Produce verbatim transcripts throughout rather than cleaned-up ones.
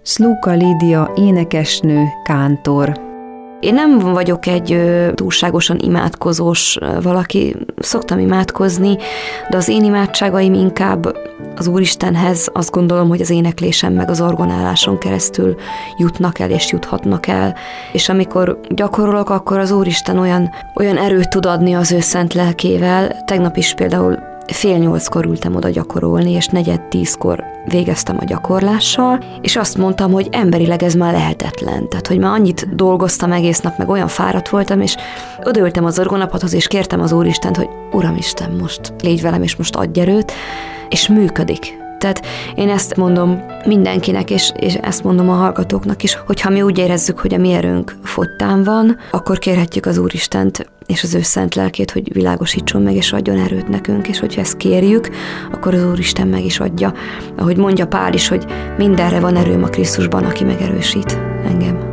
Szlóka Lídia énekesnő, kántor. Én nem vagyok egy ö, túlságosan imádkozós ö, valaki, szoktam imádkozni, de az én imádságaim inkább az Úristenhez, azt gondolom, hogy az éneklésem meg az orgonáláson keresztül jutnak el és juthatnak el. És amikor gyakorolok, akkor az Úristen olyan, olyan erőt tud adni az ő szent lelkével. Tegnap is például fél nyolckor ültem oda gyakorolni, és negyed tízkor végeztem a gyakorlással, és azt mondtam, hogy emberileg ez már lehetetlen. Tehát, hogy már annyit dolgoztam egész nap, meg olyan fáradt voltam, és odaültem az orgonapadhoz, és kértem az Úristent, hogy Uramisten, most légy velem, és most adj erőt, és működik. Tehát én ezt mondom mindenkinek, és, és ezt mondom a hallgatóknak is, hogyha mi úgy érezzük, hogy a mi erőnk fogytán van, akkor kérhetjük az Úristent és az ő szent lelkét, hogy világosítson meg, és adjon erőt nekünk, és hogyha ezt kérjük, akkor az Úristen meg is adja. Ahogy mondja Pál is, hogy mindenre van erőm a Krisztusban, aki megerősít engem.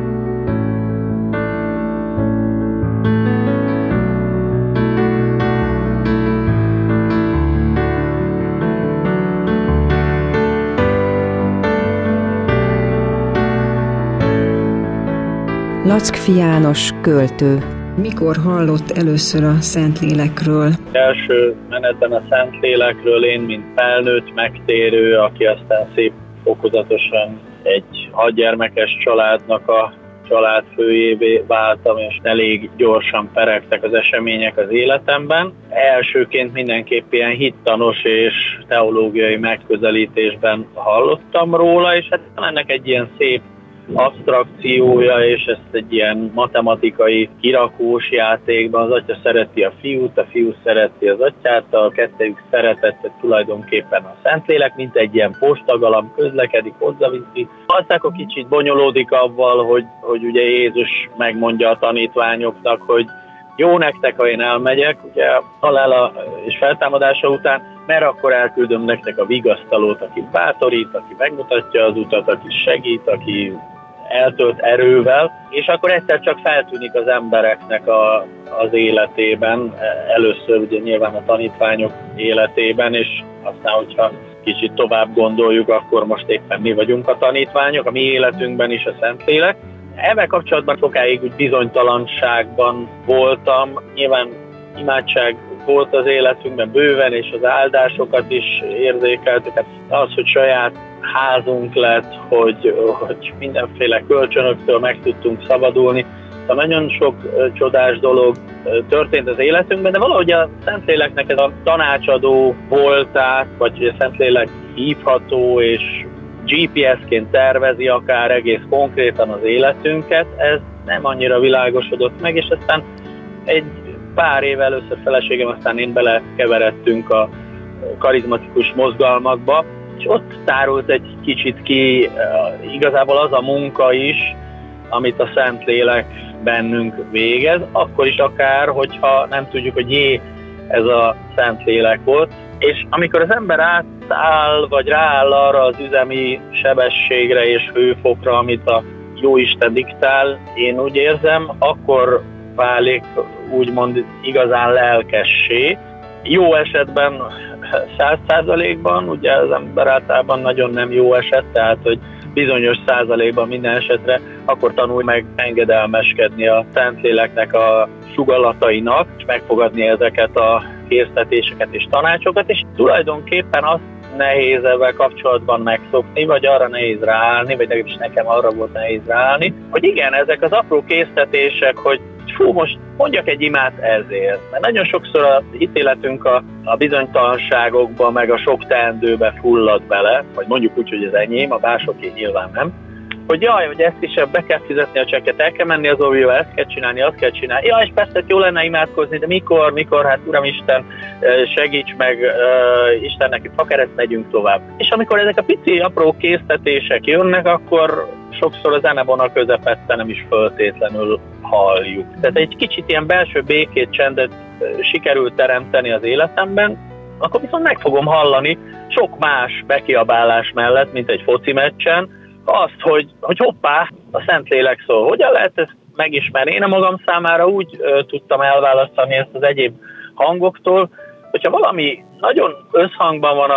Lackfi János, költő. Mikor hallott először a Szentlélekről? Első menetben a Szentlélekről én, mint felnőtt megtérő, aki aztán szép fokozatosan egy hatgyermekes családnak a családfőjévé váltam, és elég gyorsan peregtek az események az életemben. Elsőként mindenképp ilyen hittanos és teológiai megközelítésben hallottam róla, és hát ennek egy ilyen szép absztrakciója, és ezt egy ilyen matematikai kirakós játékban az atya szereti a fiút, a fiú szereti az atyát, a kettejük szeretete tulajdonképpen a Szentlélek, mint egy ilyen postagalam közlekedik, hozzaviszi. Aztán akkor kicsit bonyolódik avval, hogy, hogy ugye Jézus megmondja a tanítványoknak, hogy jó nektek, ha én elmegyek, ugye halála és feltámadása után, mert akkor elküldöm nektek a vigasztalót, aki bátorít, aki megmutatja az utat, aki segít, aki eltölt erővel, és akkor egyszer csak feltűnik az embereknek a, az életében, először ugye nyilván a tanítványok életében, és aztán, hogyha kicsit tovább gondoljuk, akkor most éppen mi vagyunk a tanítványok, a mi életünkben is a Szentlélek. Ebben kapcsolatban sokáig úgy bizonytalanságban voltam, nyilván imádság volt az életünkben bőven, és az áldásokat is érzékeltük. Az, hogy saját házunk lett, hogy, hogy mindenféle kölcsönöktől meg tudtunk szabadulni. Szóval nagyon sok csodás dolog történt az életünkben, de valahogy a Szentléleknek ez a tanácsadó voltát, vagy a Szentlélek hívható és gé pé es-ként tervezi akár egész konkrétan az életünket, ez nem annyira világosodott meg, és aztán egy pár év először feleségem, aztán én belekeveredtünk a karizmatikus mozgalmakba, és ott tárult egy kicsit ki igazából az a munka is, amit a Szentlélek bennünk végez, akkor is akár, hogyha nem tudjuk, hogy jé, ez a Szentlélek volt. És amikor az ember átáll, vagy rááll arra az üzemi sebességre és hőfokra, amit a Jóisten diktál, én úgy érzem, akkor válik úgymond igazán lelkessé. Jó esetben száz százalékban, ugye az ember általában nagyon nem jó eset, tehát hogy bizonyos százalékban minden esetre, akkor tanulj meg engedelmeskedni a Szentléleknek a sugallatainak, és megfogadni ezeket a késztetéseket és tanácsokat, és tulajdonképpen azt nehéz ebben kapcsolatban megszokni, vagy arra nehéz ráállni, vagy legalábbis nekem arra volt nehéz ráállni, hogy igen, ezek az apró késztetések, hogy fú, most mondjak egy imát ezért. Mert nagyon sokszor a hitéletünk a, a bizonytalanságokba, meg a sok teendőbe fullad bele, vagy mondjuk úgy, hogy ez enyém, a másoké nyilván nem, hogy jaj, hogy ezt is be kell fizetni a csekket, el kell menni az óvjóba, ezt kell csinálni, azt kell csinálni. Ja, és persze jó lenne imádkozni, de mikor, mikor, hát Uramisten, segíts meg, uh, Istennek, itt fakereszt, megyünk tovább. És amikor ezek a pici, apró késztetések jönnek, akkor sokszor a zenevonal közepette nem is föltétlenül halljuk. Tehát egy kicsit ilyen belső békét, csendet sikerült teremteni az életemben, akkor viszont meg fogom hallani sok más bekiabálás mellett, mint egy foci meccsen, azt, hogy, hogy hoppá, a Szentlélek szól. Hogyan lehet ezt megismerni? Én a magam számára úgy ö, tudtam elválasztani ezt az egyéb hangoktól, hogyha valami nagyon összhangban van a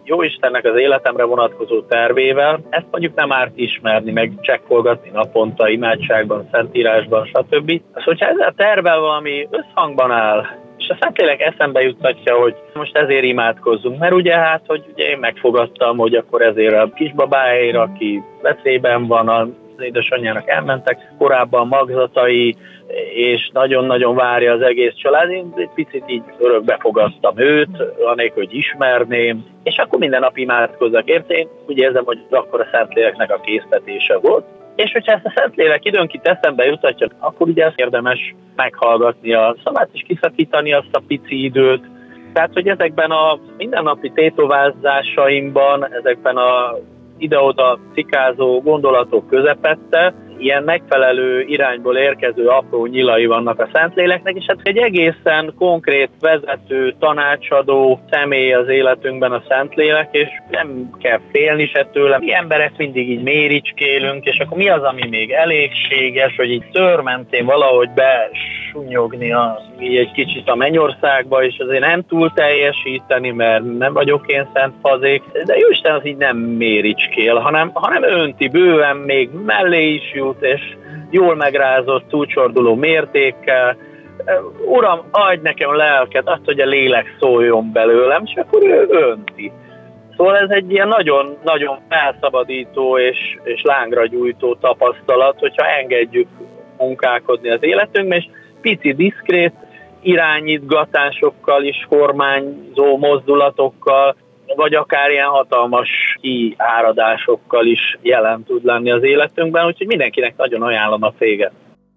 Jóistennek az életemre vonatkozó tervével, ezt mondjuk nem árt ismerni, meg csekkolgatni naponta, imádságban, szentírásban, stb. Az, hogyha ezzel a tervvel valami összhangban áll, és a Szentlélek eszembe juttatja, hogy most ezért imádkozzunk, mert ugye hát, hogy ugye én megfogadtam, hogy akkor ezért a kisbabáért, aki veszélyben van, az édesanyjának elmentek korábban magzatai, és nagyon-nagyon várja az egész család. Én egy picit így örökbe fogadtam őt, anélkül, hogy ismerném, és akkor minden nap imádkozzak. Érte, én úgy érzem, hogy akkor a Szentléleknek a késztetése volt. És hogyha ezt a Szentlélek időnként eszembe jutatja, akkor ugye ezt érdemes meghallgatni a szavát, és kiszakítani azt a pici időt. Tehát, hogy ezekben a mindennapi tétovázásaimban, ezekben a ide-oda cikázó gondolatok közepette ilyen megfelelő irányból érkező apró nyilai vannak a Szentléleknek, és hát egy egészen konkrét vezető, tanácsadó személy az életünkben a Szentlélek, és nem kell félni se tőle. Mi emberek mindig így méricskélünk, és akkor mi az, ami még elégséges, hogy így szőrmentén valahogy besunyogni a, így egy kicsit a mennyországba, és azért nem túl teljesíteni, mert nem vagyok én szent fazék, de Jóisten az így nem méricskél, hanem, hanem önti bőven, még mellé is jut, és jól megrázott, túlcsorduló mértékkel. Uram, adj nekem lelket, azt, hogy a lélek szóljon belőlem, és akkor ő önti. Szóval ez egy ilyen nagyon-nagyon felszabadító és, és lángra gyújtó tapasztalat, hogyha engedjük munkálkodni az életünkben, és pici diszkrét irányítgatásokkal is, kormányzó mozdulatokkal, vagy akár ilyen hatalmas kiáradásokkal is jelen tud lenni az életünkben, úgyhogy mindenkinek nagyon ajánlom a féget.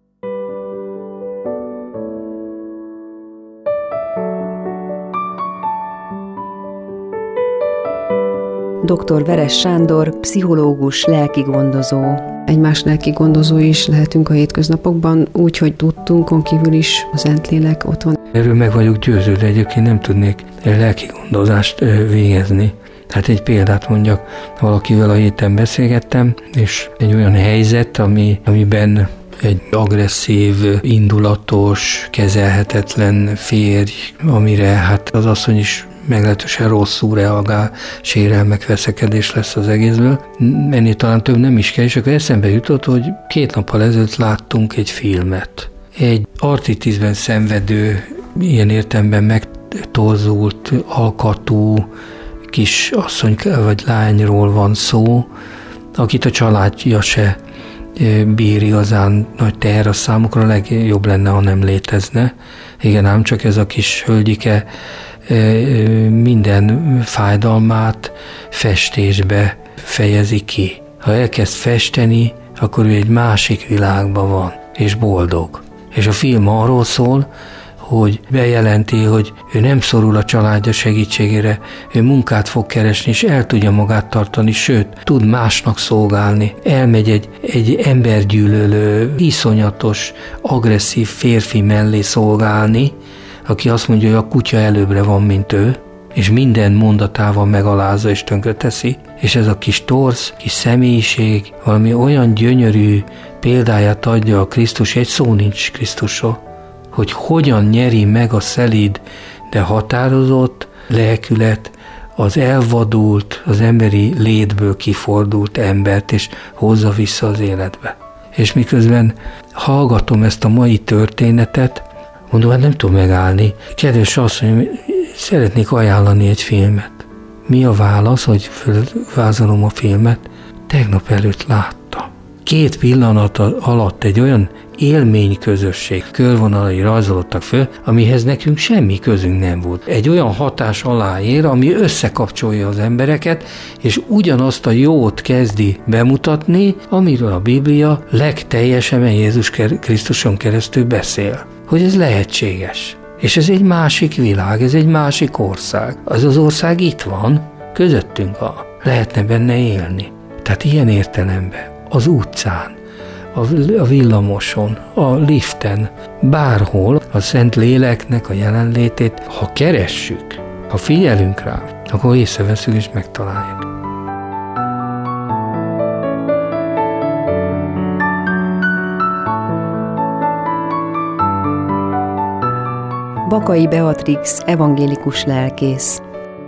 doktor Veres Sándor, pszichológus, lelkigondozó. Egymás lelkigondozó is lehetünk a hétköznapokban, úgy, hogy tudtunkon kívül is a Szentlélek ott van. Erről meg vagyok győződve, egyébként nem tudnék lelkigondozást végezni. Tehát egy példát mondjak, valakivel a héten beszélgettem, és egy olyan helyzet, ami, amiben egy agresszív, indulatos, kezelhetetlen férj, amire hát az asszony is meglehetősen rosszul reagál, sérelmek, veszekedés lesz az egészből. Ennél talán több nem is kell, és akkor eszembe jutott, hogy két nappal ezelőtt láttunk egy filmet. Egy artritisben szenvedő, ilyen értelemben megtorzult, alkatú kis asszony vagy lányról van szó, akit a családja se bír igazán nagy teher, a számukra legjobb lenne, ha nem létezne. Igen, ám csak ez a kis hölgyike minden fájdalmát festésbe fejezi ki. Ha elkezd festeni, akkor ő egy másik világban van, és boldog. És a film arról szól, hogy bejelenti, hogy ő nem szorul a családja segítségére, ő munkát fog keresni, és el tudja magát tartani, sőt, tud másnak szolgálni. Elmegy egy, egy embergyűlölő, iszonyatos, agresszív férfi mellé szolgálni, aki azt mondja, hogy a kutya előbbre van, mint ő, és minden mondatával megalázza és tönkreteszi, és ez a kis torz, kis személyiség valami olyan gyönyörű példáját adja a Krisztus, egy szó nincs Krisztusról, hogy hogyan nyeri meg a szelíd, de határozott lelkület az elvadult, az emberi létből kifordult embert, és hozza vissza az életbe. És miközben hallgatom ezt a mai történetet, mondom, hát nem tudom megállni. Kedves asszony, szeretnék ajánlani egy filmet. Mi a válasz, hogy felvázolom a filmet? Tegnap előtt láttam. Két pillanat alatt egy olyan élményközösség körvonalai rajzolódtak föl, amihez nekünk semmi közünk nem volt. Egy olyan hatás alá ér, ami összekapcsolja az embereket, és ugyanazt a jót kezdi bemutatni, amiről a Biblia legteljesebben Jézus Krisztuson keresztül beszél. Hogy ez lehetséges. És ez egy másik világ, ez egy másik ország. Az az ország itt van, közöttünk van. Lehetne benne élni. Tehát ilyen értelemben, az utcán, a villamoson, a liften, bárhol a Szent Léleknek a jelenlétét, ha keressük, ha figyelünk rá, akkor észreveszünk és megtaláljuk. Bakai Beatrix, evangélikus lelkész.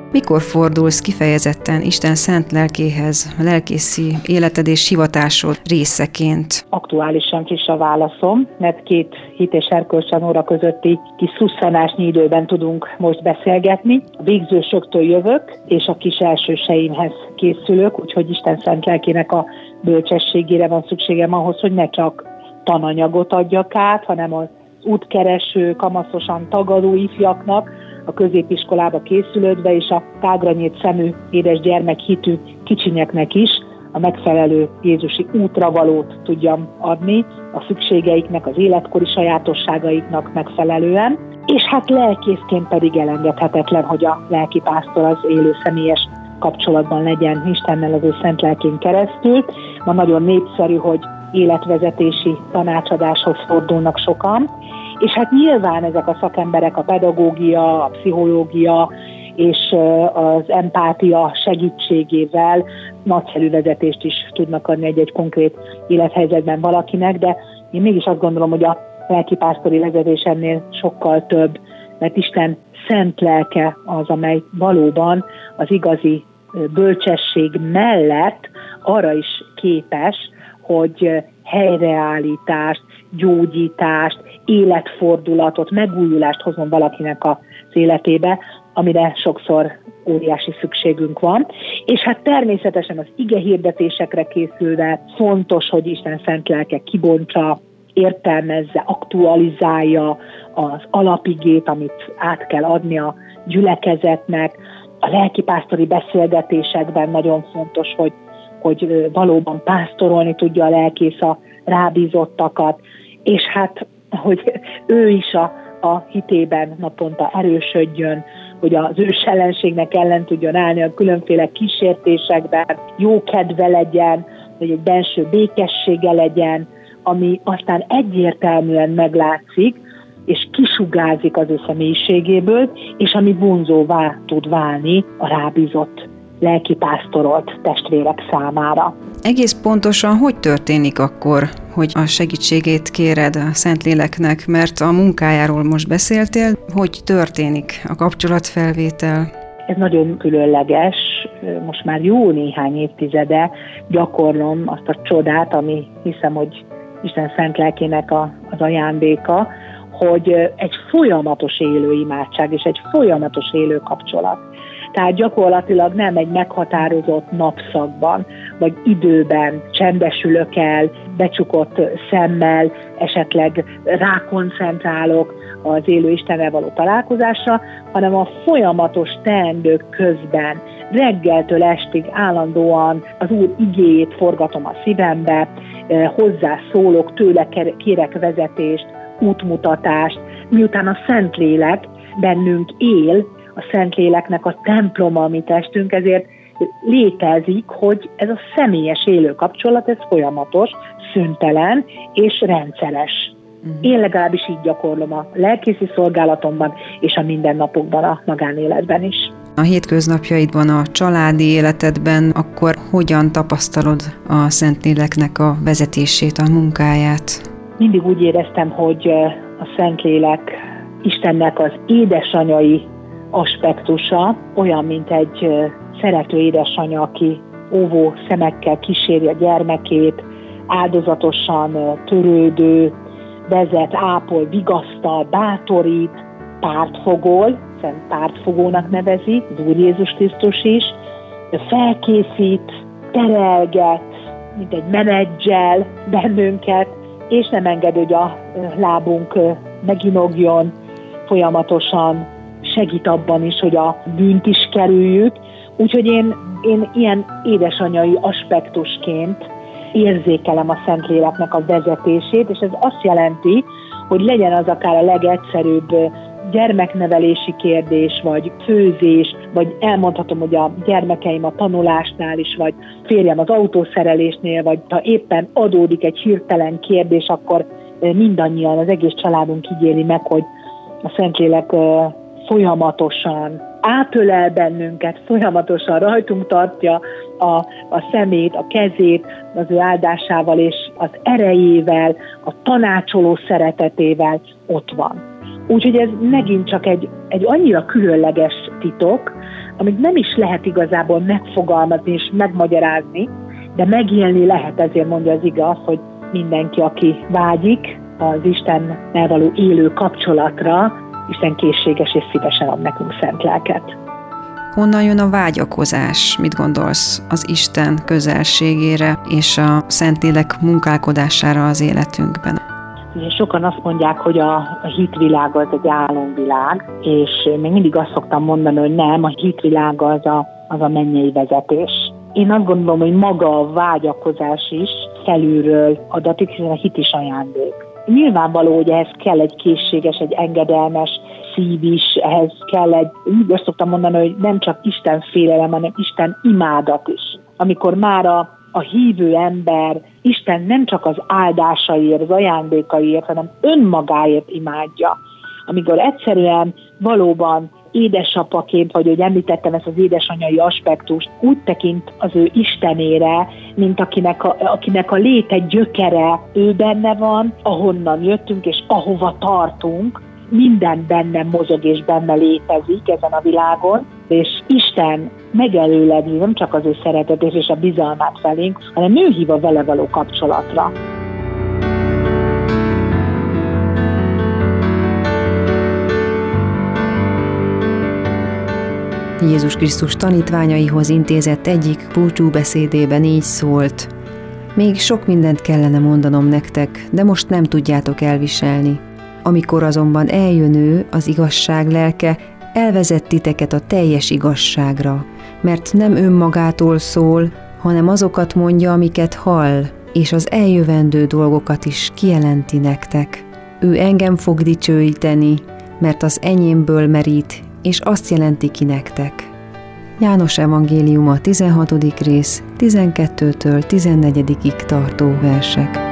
Mikor fordulsz kifejezetten Isten szent lelkéhez, a lelkészi életed és hivatásod részeként? Aktuálisan friss a válaszom, mert két hit és erkölcstanóra közötti kis szusszanásnyi időben tudunk most beszélgetni. A végzősöktől jövök, és a kis elsőseimhez készülök, úgyhogy Isten szent lelkének a bölcsességére van szükségem ahhoz, hogy ne csak tananyagot adjak át, hanem az útkereső, kamaszosan tagadó ifjaknak, a középiskolába készülődve, és a tágra nyílt szemű, édes gyermekhitű kicsinyeknek is a megfelelő jézusi útra valót tudjam adni, a szükségeiknek, az életkori sajátosságaiknak megfelelően. És hát lelkészként pedig elengedhetetlen, hogy a lelkipásztor az élő személyes kapcsolatban legyen Istennel az ő szent lelkén keresztül. Ma nagyon népszerű, hogy életvezetési tanácsadáshoz fordulnak sokan, és hát nyilván ezek a szakemberek, a pedagógia, a pszichológia és az empátia segítségével nagyszerű vezetést is tudnak adni egy-egy konkrét élethelyzetben valakinek, de én mégis azt gondolom, hogy a lelkipásztori vezetés ennél sokkal több, mert Isten szent lelke az, amely valóban az igazi bölcsesség mellett arra is képes, hogy helyreállítást, gyógyítást, életfordulatot, megújulást hozzon valakinek az életébe, amire sokszor óriási szükségünk van. És hát természetesen az ige hirdetésekre készülve fontos, hogy Isten szent lelke kibontsa, értelmezze, aktualizálja az alapigét, amit át kell adni a gyülekezetnek. A lelkipásztori beszélgetésekben nagyon fontos, hogy, hogy valóban pásztorolni tudja a lelkész a rábízottakat, és hát, hogy ő is a, a hitében naponta erősödjön, hogy az ős ellenségnek ellen tudjon állni a különféle kísértésekben, jó kedve legyen, hogy egy benső békessége legyen, ami aztán egyértelműen meglátszik, és kisugárzik az ő személyiségéből, és ami vonzóvá tud válni a rábízott, lelkipásztorolt testvérek számára. Egész pontosan hogy történik akkor, hogy a segítségét kéred a Szentléleknek, mert a munkájáról most beszéltél, hogy történik a kapcsolatfelvétel? Ez nagyon különleges, most már jó néhány évtizede gyakorlom azt a csodát, ami hiszem, hogy Isten szent lelkének a, az ajándéka, hogy egy folyamatos élő imádság és egy folyamatos élő kapcsolat. Tehát gyakorlatilag nem egy meghatározott napszakban, vagy időben csendesülök el, becsukott szemmel, esetleg rákoncentrálok az élő Istennel való találkozásra, hanem a folyamatos teendők közben, reggeltől estig állandóan az Úr igéjét forgatom a szívembe, hozzászólok, tőle kérek vezetést, útmutatást, miután a Szentlélek bennünk él, a Szentléleknek a temploma, a mi testünk, ezért létezik, hogy ez a személyes élő kapcsolat, ez folyamatos, szüntelen és rendszeres. Én legalábbis így gyakorlom a lelkészi szolgálatomban és a mindennapokban, a magánéletben is. A hétköznapjaidban, a családi életedben akkor hogyan tapasztalod a Szentléleknek a vezetését, a munkáját? Mindig úgy éreztem, hogy a Szentlélek Istennek az édesanyai aspektusa, olyan, mint egy szerető édesanya, aki óvó szemekkel kíséri a gyermekét, áldozatosan törődő, vezet, ápol, vigasztal, bátorít, pártfogol, szent pártfogónak nevezi, az Úr Jézus Krisztus is, felkészít, terelget, mint egy menedzsel bennünket, és nem enged, hogy a lábunk meginogjon, folyamatosan segít abban is, hogy a bűnt is kerüljük. Úgyhogy én, én ilyen édesanyai aspektusként érzékelem a Szentléleknek a vezetését, és ez azt jelenti, hogy legyen az akár a legegyszerűbb gyermeknevelési kérdés, vagy főzés, vagy elmondhatom, hogy a gyermekeim a tanulásnál is, vagy férjem az autószerelésnél, vagy ha éppen adódik egy hirtelen kérdés, akkor mindannyian, az egész családunk így éli meg, hogy a Szentlélek folyamatosan átölel bennünket, folyamatosan rajtunk tartja a, a szemét, a kezét az ő áldásával, és az erejével, a tanácsoló szeretetével ott van. Úgyhogy ez megint csak egy, egy annyira különleges titok, amit nem is lehet igazából megfogalmazni és megmagyarázni, de megélni lehet, ezért mondja az ige azt, hogy mindenki, aki vágyik az Istennel való élő kapcsolatra, Isten készséges és szívesen ad nekünk szent lelket. Honnan jön a vágyakozás? Mit gondolsz az Isten közelségére és a Szentlélek munkálkodására az életünkben? Ugye sokan azt mondják, hogy a, a hitvilág az egy álomvilág, és még mindig azt szoktam mondani, hogy nem, a hitvilág az a, az a mennyei vezetés. Én azt gondolom, hogy maga a vágyakozás is felülről adatik, hiszen a hit is ajándék. Nyilvánvaló, hogy ehhez kell egy készséges, egy engedelmes szív is, ehhez kell egy, úgy azt szoktam mondani, hogy nem csak Isten félelem, hanem Isten imádat is. Amikor már a, a hívő ember Isten nem csak az áldásaért, az ajándékaiért, hanem önmagáért imádja. Amikor egyszerűen valóban édesapaként, vagy hogy említettem ezt az édesanyai aspektust, úgy tekint az ő Istenére, mint akinek a, akinek a léte gyökere ő benne van, ahonnan jöttünk és ahova tartunk, minden benne mozog és benne létezik ezen a világon, és Isten megelőledi nem csak az ő szeretetét és a bizalmát felénk, hanem ő hív a vele való kapcsolatra. Jézus Krisztus tanítványaihoz intézett egyik búcsú beszédében így szólt: még sok mindent kellene mondanom nektek, de most nem tudjátok elviselni. Amikor azonban eljön ő, az igazság lelke, elvezet titeket a teljes igazságra, mert nem önmagától szól, hanem azokat mondja, amiket hall, és az eljövendő dolgokat is kijelenti nektek. Ő engem fog dicsőíteni, mert az enyémből merít, és azt jelenti ki nektek. János evangéliuma tizenhatodik rész, tizenkettőtől tizennegyedikig tartó versek.